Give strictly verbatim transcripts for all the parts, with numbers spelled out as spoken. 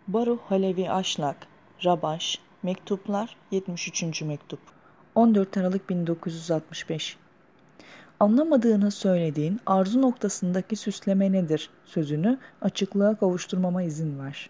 Baruh Halevi Aşlak, Rabaş, Mektuplar yetmiş üçüncü Mektup on dört Aralık bin dokuz yüz altmış beş. Anlamadığını söylediğin arzu noktasındaki süsleme nedir sözünü açıklığa kavuşturmama izin ver.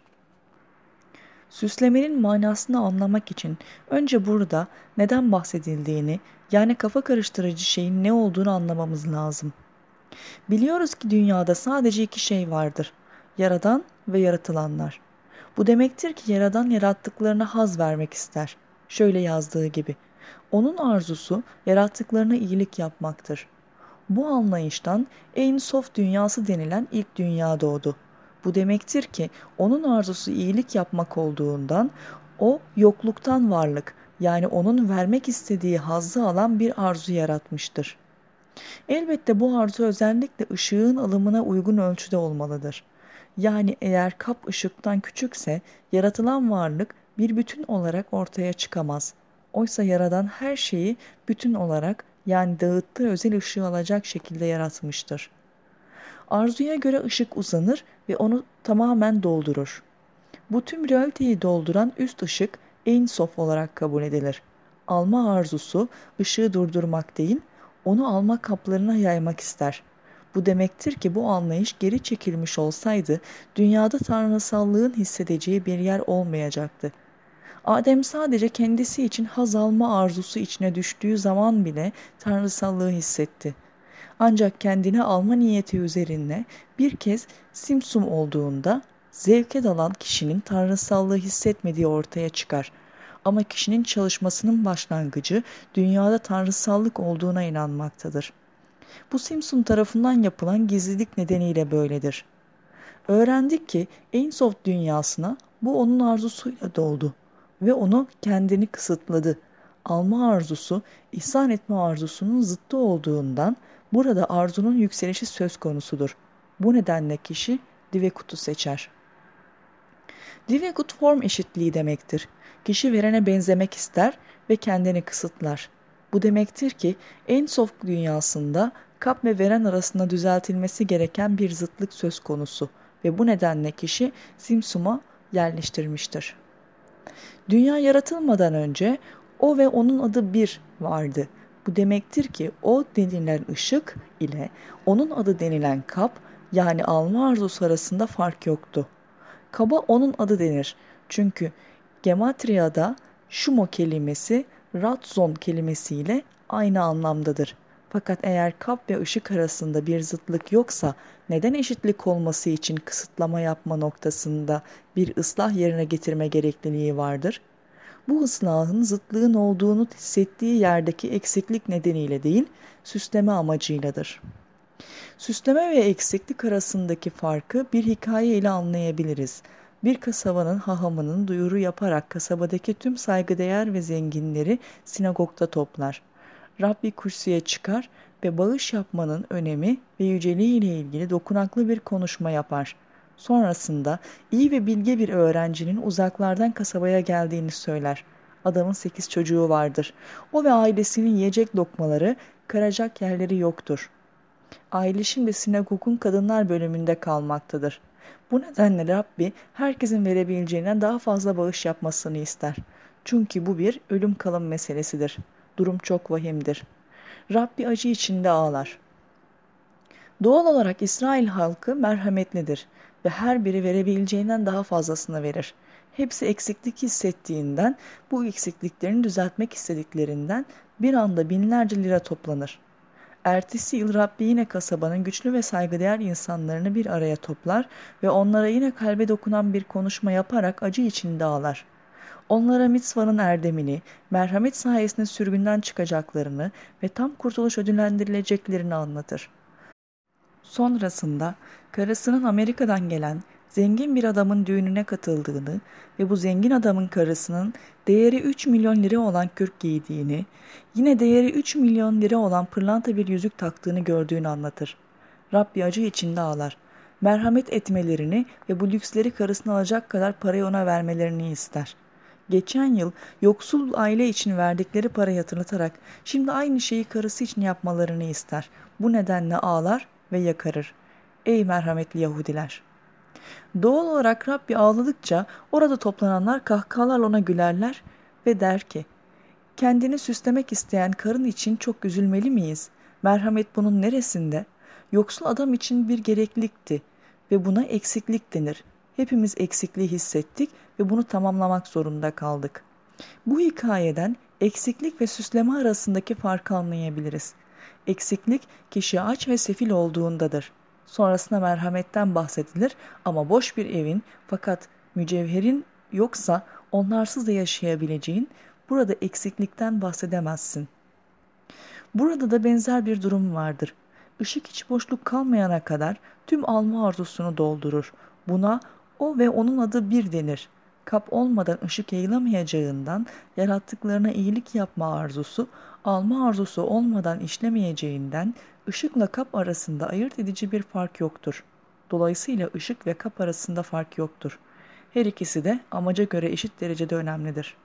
Süslemenin manasını anlamak için önce burada neden bahsedildiğini, yani kafa karıştırıcı şeyin ne olduğunu anlamamız lazım. Biliyoruz ki dünyada sadece iki şey vardır: yaradan ve yaratılanlar. Bu demektir ki yaradan yarattıklarına haz vermek ister. Şöyle yazdığı gibi: onun arzusu yarattıklarına iyilik yapmaktır. Bu anlayıştan Ein Sof dünyası denilen ilk dünya doğdu. Bu demektir ki onun arzusu iyilik yapmak olduğundan o yokluktan varlık, yani onun vermek istediği hazzı alan bir arzu yaratmıştır. Elbette bu arzu özellikle ışığın alımına uygun ölçüde olmalıdır. Yani eğer kap ışıktan küçükse yaratılan varlık bir bütün olarak ortaya çıkamaz. Oysa yaradan her şeyi bütün olarak, yani dağıttığı özel ışığı alacak şekilde yaratmıştır. Arzuya göre ışık uzanır ve onu tamamen doldurur. Bu tüm realiteyi dolduran üst ışık Ein Sof olarak kabul edilir. Alma arzusu ışığı durdurmak değil, onu alma kaplarına yaymak ister. Bu demektir ki bu anlayış geri çekilmiş olsaydı dünyada tanrısallığın hissedeceği bir yer olmayacaktı. Adem sadece kendisi için haz alma arzusu içine düştüğü zaman bile tanrısallığı hissetti. Ancak kendine alma niyeti üzerine bir kez simsum olduğunda zevke dalan kişinin tanrısallığı hissetmediği ortaya çıkar. Ama kişinin çalışmasının başlangıcı dünyada tanrısallık olduğuna inanmaktadır. Bu Simsum tarafından yapılan gizlilik nedeniyle böyledir. Öğrendik ki Ein Sof dünyasına bu onun arzusuyla doldu ve onu kendini kısıtladı. Alma arzusu, ihsan etme arzusunun zıttı olduğundan burada arzunun yükselişi söz konusudur. Bu nedenle kişi Divekut'u seçer. Divekut form eşitliği demektir. Kişi verene benzemek ister ve kendini kısıtlar. Bu demektir ki Ein Sof dünyasında kap ve veren arasında düzeltilmesi gereken bir zıtlık söz konusu ve bu nedenle kişi Simsum'a yerleştirmiştir. Dünya yaratılmadan önce o ve onun adı bir vardı. Bu demektir ki o denilen ışık ile onun adı denilen kap, yani alma arzusu arasında fark yoktu. Kaba onun adı denir. Çünkü Gematria'da Shumo kelimesi Ratzon kelimesiyle aynı anlamdadır. Fakat eğer kap ve ışık arasında bir zıtlık yoksa neden eşitlik olması için kısıtlama yapma noktasında bir ıslah yerine getirme gerekliliği vardır? Bu ıslahın zıtlığın olduğunu hissettiği yerdeki eksiklik nedeniyle değil, süsleme amacıyladır. Süsleme ve eksiklik arasındaki farkı bir hikaye ile anlayabiliriz. Bir kasabanın hahamının duyuru yaparak kasabadaki tüm saygıdeğer ve zenginleri sinagogda toplar. Rabbi kürsüye çıkar ve bağış yapmanın önemi ve yüceliği ile ilgili dokunaklı bir konuşma yapar. Sonrasında iyi ve bilge bir öğrencinin uzaklardan kasabaya geldiğini söyler. Adamın sekiz çocuğu vardır. O ve ailesinin yiyecek lokmaları, karacak yerleri yoktur. Ailişin ve sinagogun kadınlar bölümünde kalmaktadır. Bu nedenle Rabbi herkesin verebileceğinden daha fazla bağış yapmasını ister. Çünkü bu bir ölüm kalım meselesidir. Durum çok vahimdir. Rabbi acı içinde ağlar. Doğal olarak İsrail halkı merhametlidir ve her biri verebileceğinden daha fazlasını verir. Hepsi eksiklik hissettiğinden, bu eksikliklerini düzeltmek istediklerinden bir anda binlerce lira toplanır. Ertesi yıl Rabbi yine kasabanın güçlü ve saygıdeğer insanlarını bir araya toplar ve onlara yine kalbe dokunan bir konuşma yaparak acı içinde ağlar. Onlara mitzvanın erdemini, merhamet sayesinde sürgünden çıkacaklarını ve tam kurtuluş ödüllendirileceklerini anlatır. Sonrasında karısının Amerika'dan gelen zengin bir adamın düğününe katıldığını ve bu zengin adamın karısının değeri üç milyon lira olan kürk giydiğini, yine değeri üç milyon lira olan pırlanta bir yüzük taktığını gördüğünü anlatır. Rabbi acı içinde ağlar. Merhamet etmelerini ve bu lüksleri karısına alacak kadar parayı ona vermelerini ister. Geçen yıl yoksul aile için verdikleri parayı hatırlatarak şimdi aynı şeyi karısı için yapmalarını ister. Bu nedenle ağlar ve yakarır. Ey merhametli Yahudiler! Doğal olarak Rabbi ağladıkça orada toplananlar kahkahalarla ona gülerler ve der ki, kendini süslemek isteyen karın için çok üzülmeli miyiz? Merhamet bunun neresinde? Yoksul adam için bir gereklilikti ve buna eksiklik denir. Hepimiz eksikliği hissettik ve bunu tamamlamak zorunda kaldık. Bu hikayeden eksiklik ve süsleme arasındaki farkı anlayabiliriz. Eksiklik kişi aç ve sefil olduğundadır. Sonrasında merhametten bahsedilir ama boş bir evin fakat mücevherin yoksa onlarsız da yaşayabileceğin, burada eksiklikten bahsedemezsin. Burada da benzer bir durum vardır. Işık hiç boşluk kalmayana kadar tüm alma arzusunu doldurur. Buna o ve onun adı bir denir. Kap olmadan ışık yayılamayacağından yarattıklarına iyilik yapma arzusu, alma arzusu olmadan işlemeyeceğinden ışıkla kap arasında ayırt edici bir fark yoktur. Dolayısıyla ışık ve kap arasında fark yoktur. Her ikisi de amaca göre eşit derecede önemlidir.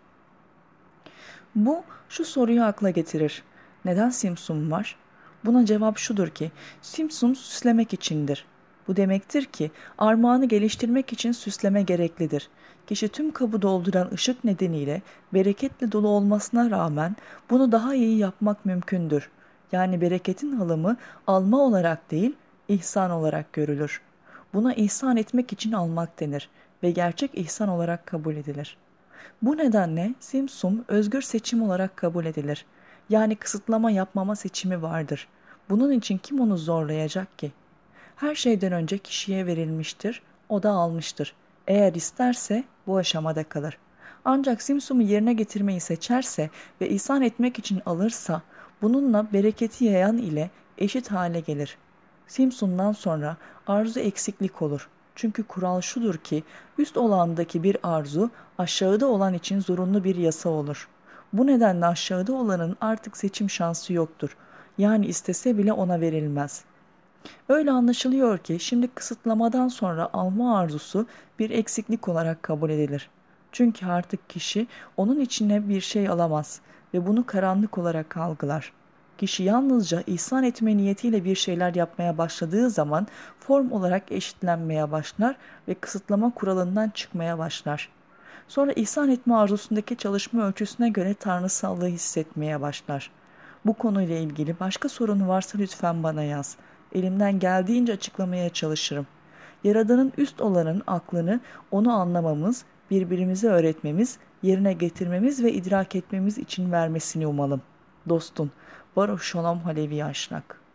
Bu şu soruyu akla getirir. Neden simsum var? Buna cevap şudur ki, simsum süslemek içindir. Bu demektir ki armağanı geliştirmek için süsleme gereklidir. Kişi tüm kabı dolduran ışık nedeniyle bereketle dolu olmasına rağmen bunu daha iyi yapmak mümkündür. Yani bereketin alımı alma olarak değil, ihsan olarak görülür. Buna ihsan etmek için almak denir ve gerçek ihsan olarak kabul edilir. Bu nedenle simsum özgür seçim olarak kabul edilir. Yani kısıtlama yapmama seçimi vardır. Bunun için kim onu zorlayacak ki? Her şeyden önce kişiye verilmiştir, o da almıştır. Eğer isterse bu aşamada kalır. Ancak simsumu yerine getirmeyi seçerse ve ihsan etmek için alırsa, bununla bereketi yayan ile eşit hale gelir. Simsumdan sonra arzu eksiklik olur. Çünkü kural şudur ki, üst olandaki bir arzu aşağıda olan için zorunlu bir yasa olur. Bu nedenle aşağıda olanın artık seçim şansı yoktur. Yani istese bile ona verilmez. Öyle anlaşılıyor ki şimdi kısıtlamadan sonra alma arzusu bir eksiklik olarak kabul edilir. Çünkü artık kişi onun içine bir şey alamaz ve bunu karanlık olarak algılar. Kişi yalnızca ihsan etme niyetiyle bir şeyler yapmaya başladığı zaman form olarak eşitlenmeye başlar ve kısıtlama kuralından çıkmaya başlar. Sonra ihsan etme arzusundaki çalışma ölçüsüne göre tanrısallığı hissetmeye başlar. Bu konuyla ilgili başka sorun varsa lütfen bana yaz. Elimden geldiğince açıklamaya çalışırım. Yaradanın üst olanın aklını onu anlamamız, birbirimize öğretmemiz, yerine getirmemiz ve idrak etmemiz için vermesini umalım. Dostun, Baruch Shalom Halevi Yaşnak.